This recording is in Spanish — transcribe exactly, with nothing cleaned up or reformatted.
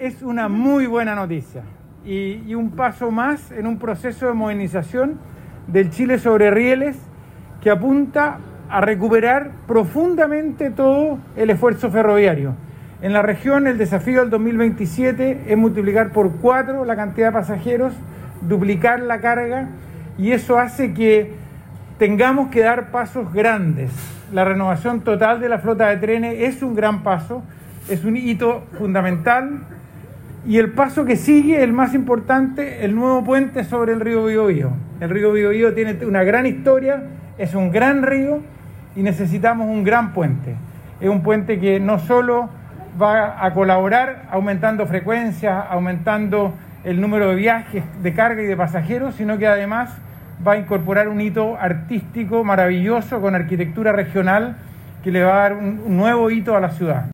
es una muy buena noticia y, y un paso más en un proceso de modernización del Chile sobre rieles que apunta a recuperar profundamente todo el esfuerzo ferroviario. En la región el desafío del dos mil veintisiete es multiplicar por cuatro la cantidad de pasajeros, duplicar la carga, y eso hace que tengamos que dar pasos grandes. La renovación total de la flota de trenes es un gran paso, es un hito fundamental, y el paso que sigue, el más importante, el nuevo puente sobre el río Biobío. El río Biobío tiene una gran historia, es un gran río y necesitamos un gran puente. Es un puente que no solo va a colaborar aumentando frecuencias, aumentando el número de viajes de carga y de pasajeros, sino que además va a incorporar un hito artístico maravilloso con arquitectura regional que le va a dar un nuevo hito a la ciudad.